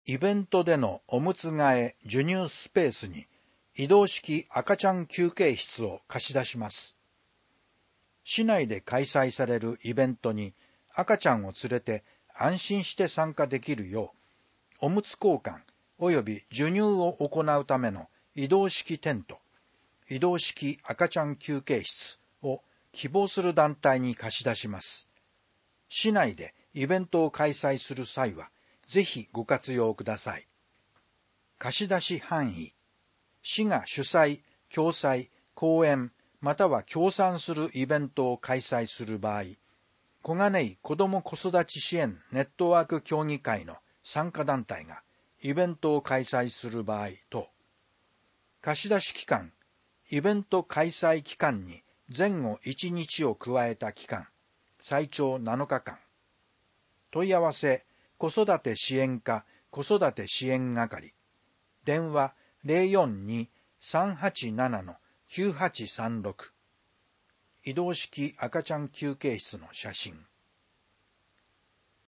イベントでのおむつ替え授乳スペースに移動式赤ちゃん休憩室を貸し出します。市内で開催されるイベントに赤ちゃんを連れて安心して参加できるよう、おむつ交換及び授乳を行うための移動式テント、移動式赤ちゃん休憩室を希望する団体に貸し出します。市内でイベントを開催する際は、ぜひご活用ください。貸し出し範囲。市が主催、共催、講演、または協賛するイベントを開催する場合、小金井子ども子育ち支援ネットワーク協議会の参加団体がイベントを開催する場合と、貸し出し期間、イベント開催期間に前後1日を加えた期間、最長7日間。問い合わせ、子育て支援課子育て支援係。電話 042-387-9836。移動式赤ちゃん休憩室の写真。